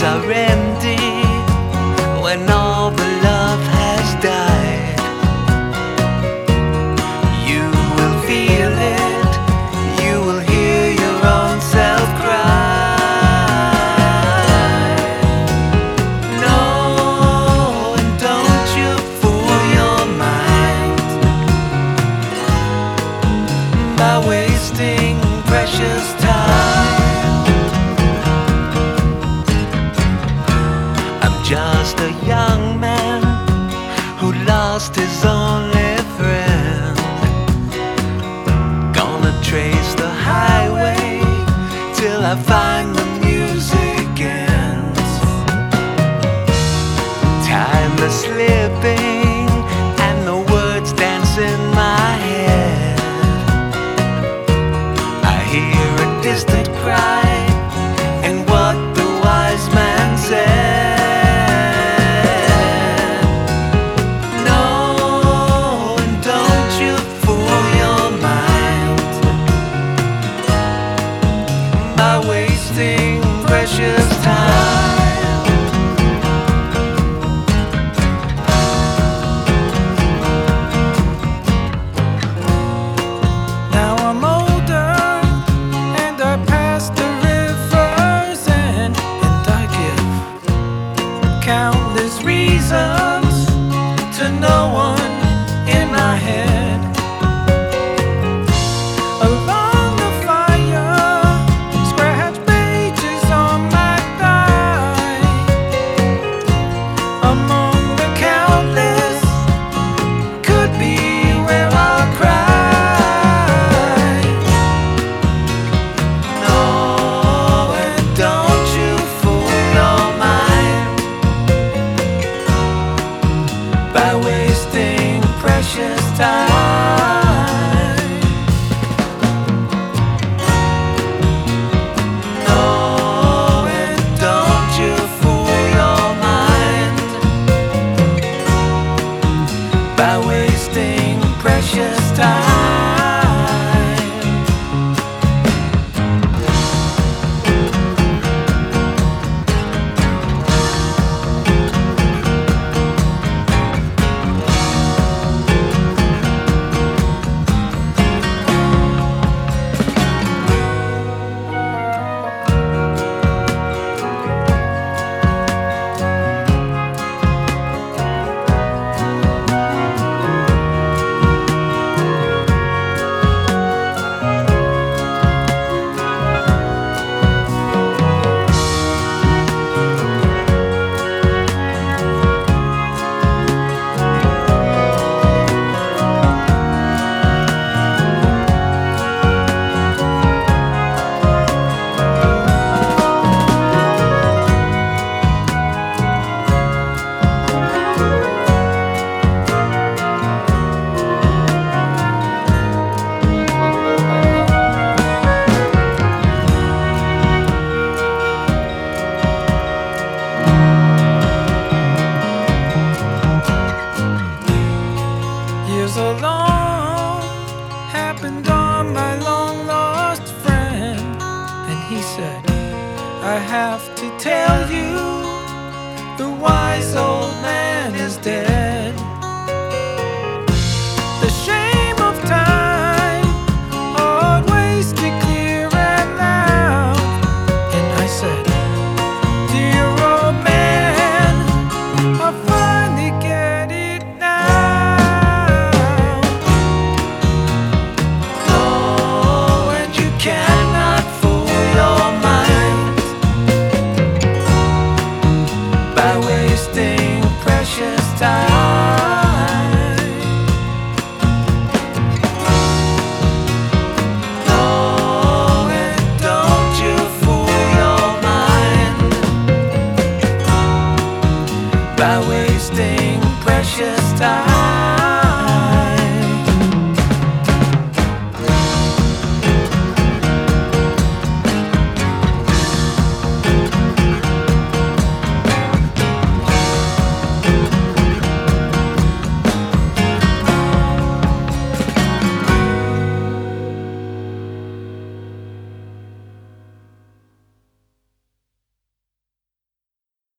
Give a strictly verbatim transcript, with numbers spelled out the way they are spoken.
are empty when all the love has died. You will feel it, you will hear your own self cry. No, and don't you fool your mind by wasting precious time. Just a young man who lost his only friend. Gonna trace the highway till I find the music ends. Time is slipping and the words dance in my head. I hear a distant cry and what the wise man said. Wasting precious time. Now I'm older and I pass the river's end, and I give countless reasons to no one in my head. By wasting precious time. No, and don't you fool your mind by wasting precious time. Years alone happened on my long lost friend, and he said, I have to tell you, the wise old